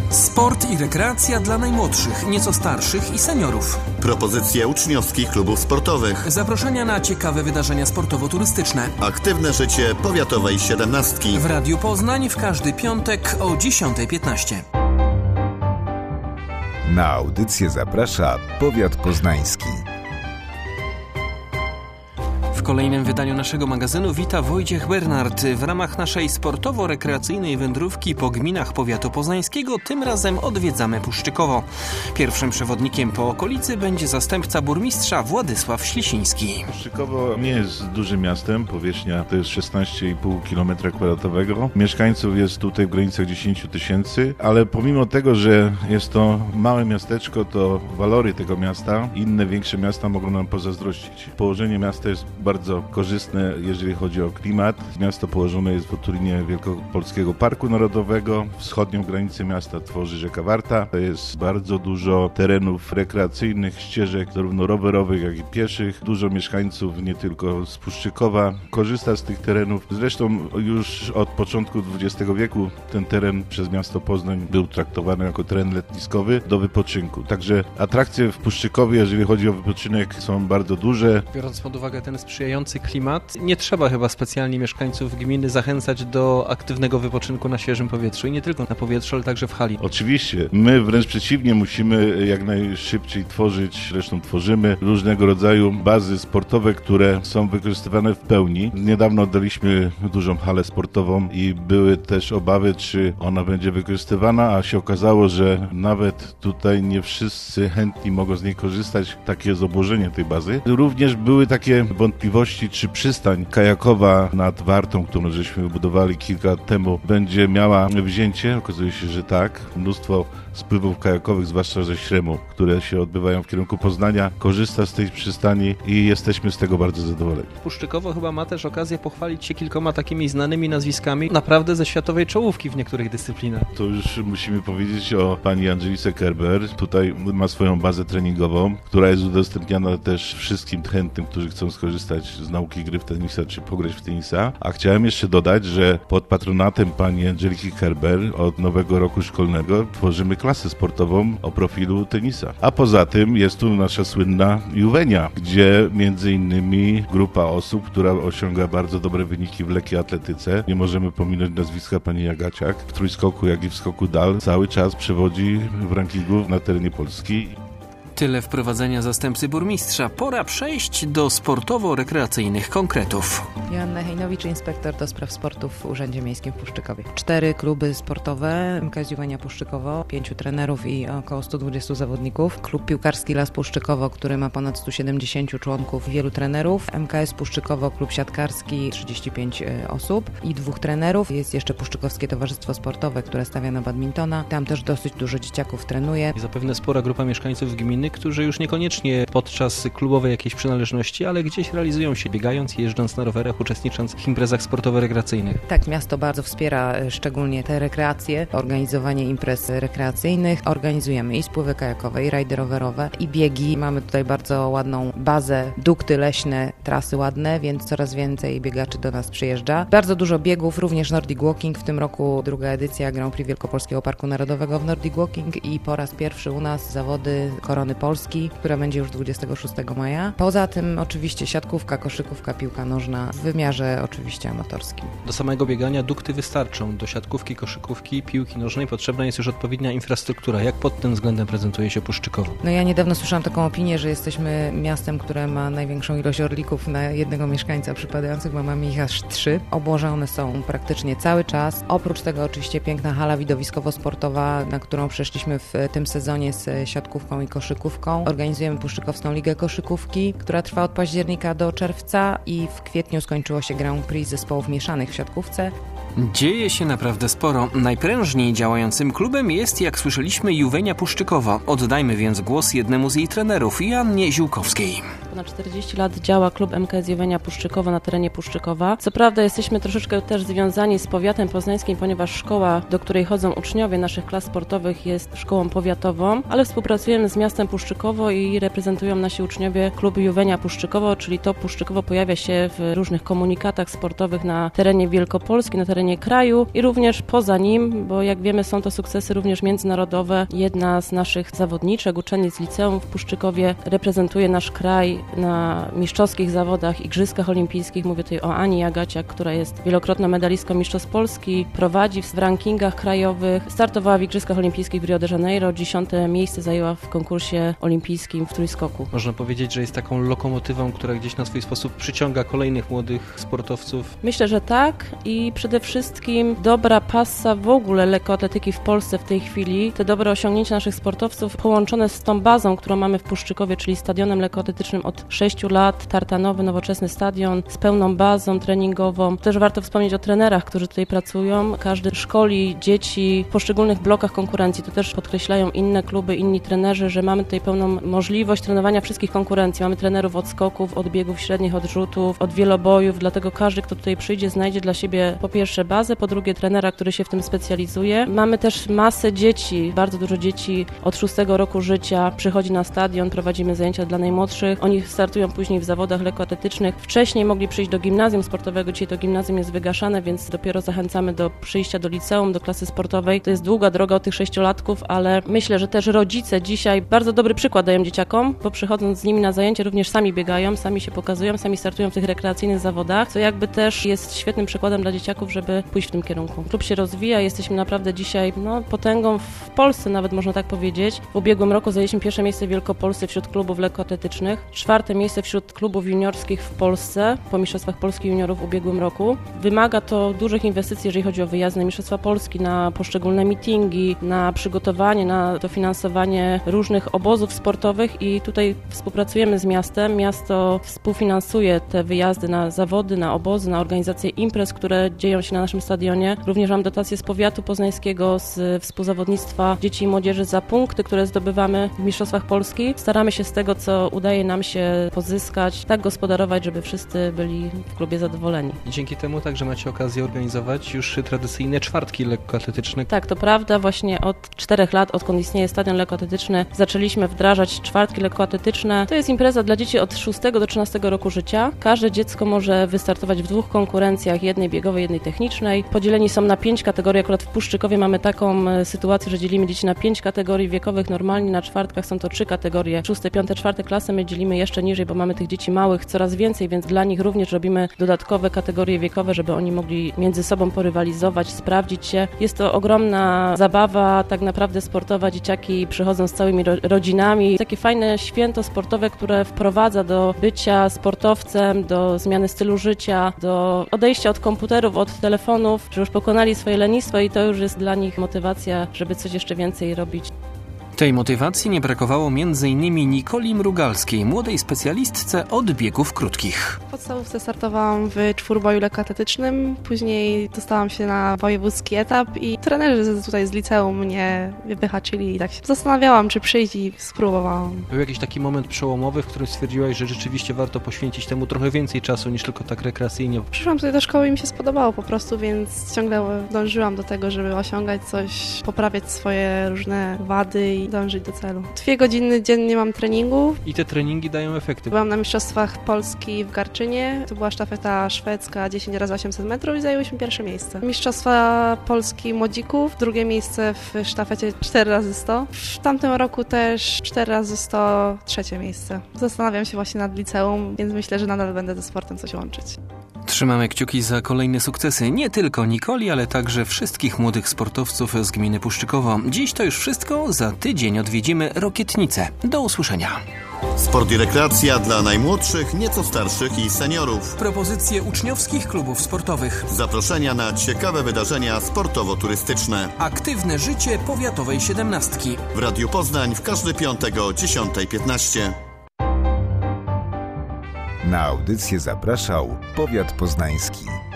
Sport i rekreacja dla najmłodszych, nieco starszych i seniorów. Propozycje uczniowskich klubów sportowych. Zaproszenia na ciekawe wydarzenia sportowo-turystyczne. Aktywne życie powiatowej 17. W Radiu Poznań w każdy piątek o 10:15. Na audycję zaprasza Powiat Poznański. W kolejnym wydaniu naszego magazynu wita Wojciech Bernard. W ramach naszej sportowo-rekreacyjnej wędrówki po gminach powiatu poznańskiego tym razem odwiedzamy Puszczykowo. Pierwszym przewodnikiem po okolicy będzie zastępca burmistrza Władysław Ślisiński. Puszczykowo nie jest dużym miastem, powierzchnia to jest 16,5 km². Mieszkańców jest tutaj w granicach 10 000, ale pomimo tego, że jest to małe miasteczko, to walory tego miasta, inne większe miasta mogą nam pozazdrościć. Położenie miasta jest bardzo korzystne, jeżeli chodzi o klimat. Miasto położone jest w otulinie Wielkopolskiego Parku Narodowego. Wschodnią granicę miasta tworzy rzeka Warta. To jest bardzo dużo terenów rekreacyjnych, ścieżek zarówno rowerowych, jak i pieszych. Dużo mieszkańców, nie tylko z Puszczykowa, korzysta z tych terenów. Zresztą już od początku XX wieku ten teren przez miasto Poznań był traktowany jako teren letniskowy do wypoczynku. Także atrakcje w Puszczykowie, jeżeli chodzi o wypoczynek, są bardzo duże. Biorąc pod uwagę ten sprzyjający klimat, nie trzeba chyba specjalnie mieszkańców gminy zachęcać do aktywnego wypoczynku na świeżym powietrzu i nie tylko na powietrzu, ale także w hali. Oczywiście. My wręcz przeciwnie musimy jak najszybciej tworzyć, zresztą tworzymy różnego rodzaju bazy sportowe, które są wykorzystywane w pełni. Niedawno oddaliśmy dużą halę sportową i były też obawy, czy ona będzie wykorzystywana, a się okazało, że nawet tutaj nie wszyscy chętni mogą z niej korzystać. Takie jest obłożenie tej bazy. Również były takie wątpliwości, czy przystań kajakowa nad Wartą, którą żeśmy wybudowali kilka lat temu, będzie miała wzięcie. Okazuje się, że tak. Mnóstwo spływów kajakowych, zwłaszcza ze Śremu, które się odbywają w kierunku Poznania, korzysta z tej przystani i jesteśmy z tego bardzo zadowoleni. Puszczykowo chyba ma też okazję pochwalić się kilkoma takimi znanymi nazwiskami, naprawdę ze światowej czołówki w niektórych dyscyplinach. To już musimy powiedzieć o pani Angelice Kerber. Tutaj ma swoją bazę treningową, która jest udostępniana też wszystkim chętnym, którzy chcą skorzystać z nauki gry w tenisa czy pograć w tenisa. A chciałem jeszcze dodać, że pod patronatem pani Angeliki Kerber od nowego roku szkolnego tworzymy klasę sportową o profilu tenisa. A poza tym jest tu nasza słynna Juwenia, gdzie między innymi grupa osób, która osiąga bardzo dobre wyniki w lekkiej atletyce. Nie możemy pominąć nazwiska pani Jagaciak. W trójskoku, jak i w skoku dal cały czas przewodzi w rankingu na terenie Polski. Tyle wprowadzenia zastępcy burmistrza. Pora przejść do sportowo-rekreacyjnych konkretów. Joanna Hejnowicz, inspektor do spraw sportu w Urzędzie Miejskim w Puszczykowie. 4 kluby sportowe, MKS Juwenia Puszczykowo, 5 trenerów i około 120 zawodników. Klub piłkarski Las Puszczykowo, który ma ponad 170 członków i wielu trenerów. MKS Puszczykowo, klub siatkarski, 35 osób i 2 trenerów. Jest jeszcze Puszczykowskie Towarzystwo Sportowe, które stawia na badmintona. Tam też dosyć dużo dzieciaków trenuje. I zapewne spora grupa mieszkańców gminy, którzy już niekoniecznie podczas klubowej jakiejś przynależności, ale gdzieś realizują się biegając, jeżdżąc na rowerach, uczestnicząc w imprezach sportowo-rekreacyjnych. Tak, miasto bardzo wspiera szczególnie te rekreacje, organizowanie imprez rekreacyjnych. Organizujemy i spływy kajakowe, i rajdy rowerowe, i biegi. Mamy tutaj bardzo ładną bazę, dukty leśne, trasy ładne, więc coraz więcej biegaczy do nas przyjeżdża. Bardzo dużo biegów, również Nordic Walking. W tym roku 2. edycja Grand Prix Wielkopolskiego Parku Narodowego w Nordic Walking i po raz pierwszy u nas zawody Korony Polski, która będzie już 26 maja. Poza tym oczywiście siatkówka, koszykówka, piłka nożna w wymiarze oczywiście amatorskim. Do samego biegania dukty wystarczą. Do siatkówki, koszykówki, piłki nożnej potrzebna jest już odpowiednia infrastruktura. Jak pod tym względem prezentuje się Puszczykowo? No ja niedawno słyszałam taką opinię, że jesteśmy miastem, które ma największą ilość orlików na jednego mieszkańca przypadających, bo mamy ich aż 3. Obłożone są praktycznie cały czas. Oprócz tego oczywiście piękna hala widowiskowo-sportowa, na którą przeszliśmy w tym sezonie z siatkówką i koszykówką. Organizujemy Puszczykowską Ligę Koszykówki, która trwa od października do czerwca i w kwietniu skończyło się Grand Prix zespołów mieszanych w siatkówce. Dzieje się naprawdę sporo. Najprężniej działającym klubem jest, jak słyszeliśmy, Juwenia Puszczykowa. Oddajmy więc głos jednemu z jej trenerów, Joannie Ziółkowskiej. ponad 40 lat działa klub MKS Jowenia Puszczykowo na terenie Puszczykowa. Co prawda jesteśmy troszeczkę też związani z powiatem poznańskim, ponieważ szkoła, do której chodzą uczniowie naszych klas sportowych, jest szkołą powiatową, ale współpracujemy z miastem Puszczykowo i reprezentują nasi uczniowie klubu Jowenia Puszczykowo, czyli to Puszczykowo pojawia się w różnych komunikatach sportowych na terenie Wielkopolski, na terenie kraju i również poza nim, bo jak wiemy są to sukcesy również międzynarodowe. Jedna z naszych zawodniczek, uczennic liceum w Puszczykowie reprezentuje nasz kraj na mistrzowskich zawodach, igrzyskach olimpijskich. Mówię tutaj o Ani Jagaciak, która jest wielokrotną medalistką mistrzostw Polski, prowadzi w rankingach krajowych, startowała w igrzyskach olimpijskich w Rio de Janeiro, 10. miejsce zajęła w konkursie olimpijskim w trójskoku. Można powiedzieć, że jest taką lokomotywą, która gdzieś na swój sposób przyciąga kolejnych młodych sportowców. Myślę, że tak i przede wszystkim dobra passa w ogóle lekkoatletyki w Polsce w tej chwili. Te dobre osiągnięcia naszych sportowców połączone z tą bazą, którą mamy w Puszczykowie, czyli stadionem lekkoatletycznym od 6 lat, tartanowy, nowoczesny stadion z pełną bazą treningową. Też warto wspomnieć o trenerach, którzy tutaj pracują. Każdy szkoli dzieci w poszczególnych blokach konkurencji. To też podkreślają inne kluby, inni trenerzy, że mamy tutaj pełną możliwość trenowania wszystkich konkurencji. Mamy trenerów od skoków, od biegów średnich, od rzutów, od wielobojów, dlatego każdy, kto tutaj przyjdzie, znajdzie dla siebie po pierwsze bazę, po drugie trenera, który się w tym specjalizuje. Mamy też masę dzieci, bardzo dużo dzieci od 6 roku życia przychodzi na stadion, prowadzimy zajęcia dla najmłodszych. Oni startują później w zawodach lekkoatletycznych. Wcześniej mogli przyjść do gimnazjum sportowego, dzisiaj to gimnazjum jest wygaszane, więc dopiero zachęcamy do przyjścia do liceum, do klasy sportowej. To jest długa droga od tych 6-latków, ale myślę, że też rodzice dzisiaj bardzo dobry przykład dają dzieciakom, bo przychodząc z nimi na zajęcie również sami biegają, sami się pokazują, sami startują w tych rekreacyjnych zawodach, co jakby też jest świetnym przykładem dla dzieciaków, żeby pójść w tym kierunku. Klub się rozwija, jesteśmy naprawdę dzisiaj potęgą w Polsce, nawet można tak powiedzieć. W ubiegłym roku zajęliśmy pierwsze miejsce w Wielkopolsce wśród klubów lekkoatletycznych, 4. miejsce wśród klubów juniorskich w Polsce po Mistrzostwach Polski Juniorów w ubiegłym roku. Wymaga to dużych inwestycji, jeżeli chodzi o wyjazdy na Mistrzostwa Polski, na poszczególne meetingi, na przygotowanie, na dofinansowanie różnych obozów sportowych i tutaj współpracujemy z miastem. Miasto współfinansuje te wyjazdy na zawody, na obozy, na organizację imprez, które dzieją się na naszym stadionie. Również mam dotację z powiatu poznańskiego, z współzawodnictwa dzieci i młodzieży za punkty, które zdobywamy w Mistrzostwach Polski. Staramy się z tego, co udaje nam się pozyskać, tak gospodarować, żeby wszyscy byli w klubie zadowoleni. I dzięki temu także macie okazję organizować już tradycyjne czwartki lekkoatletyczne. Tak, to prawda. Właśnie od 4 lat, odkąd istnieje stadion lekkoatletyczny, zaczęliśmy wdrażać czwartki lekkoatletyczne. To jest impreza dla dzieci od 6 do 13 roku życia. Każde dziecko może wystartować w 2 konkurencjach, jednej biegowej, jednej technicznej. Podzieleni są na 5 kategorii. Akurat w Puszczykowie mamy taką sytuację, że dzielimy dzieci na 5 kategorii wiekowych. Normalnie na czwartkach są to 3 kategorie. 6., 5., 4. klasy my dzielimy jeszcze niżej, bo mamy tych dzieci małych coraz więcej, więc dla nich również robimy dodatkowe kategorie wiekowe, żeby oni mogli między sobą porywalizować, sprawdzić się. Jest to ogromna zabawa, tak naprawdę sportowa. Dzieciaki przychodzą z całymi rodzinami. Takie fajne święto sportowe, które wprowadza do bycia sportowcem, do zmiany stylu życia, do odejścia od komputerów, od telefonów, że już pokonali swoje lenistwo i to już jest dla nich motywacja, żeby coś jeszcze więcej robić. Tej motywacji nie brakowało m.in. Nikoli Mrugalskiej, młodej specjalistce od biegów krótkich. W podstawówce startowałam w czwórboju lekkoatletycznym, później dostałam się na wojewódzki etap i trenerzy tutaj z liceum mnie wyhaczyli i tak się zastanawiałam, czy przyjść i spróbowałam. Był jakiś taki moment przełomowy, w którym stwierdziłaś, że rzeczywiście warto poświęcić temu trochę więcej czasu niż tylko tak rekreacyjnie? Przyszłam tutaj do szkoły i mi się spodobało po prostu, więc ciągle dążyłam do tego, żeby osiągać coś, poprawiać swoje różne wady i dążyć do celu. 2 godziny dziennie mam treningu. I te treningi dają efekty. Byłam na Mistrzostwach Polski w Garczynie. To była sztafeta szwedzka 10x800 metrów i zajęłyśmy 1. miejsce. Mistrzostwa Polski młodzików, 2. miejsce w sztafecie 4x100. W tamtym roku też 4x100, 3. miejsce. Zastanawiam się właśnie nad liceum, więc myślę, że nadal będę ze sportem coś łączyć. Trzymamy kciuki za kolejne sukcesy nie tylko Nikoli, ale także wszystkich młodych sportowców z gminy Puszczykowo. Dziś to już wszystko, za tydzień odwiedzimy Rokietnicę. Do usłyszenia. Sport i rekreacja dla najmłodszych, nieco starszych i seniorów. Propozycje uczniowskich klubów sportowych. Zaproszenia na ciekawe wydarzenia sportowo-turystyczne. Aktywne życie powiatowej 17. W Radiu Poznań w każdy piątek o 10:15. Na audycję zapraszał Powiat Poznański.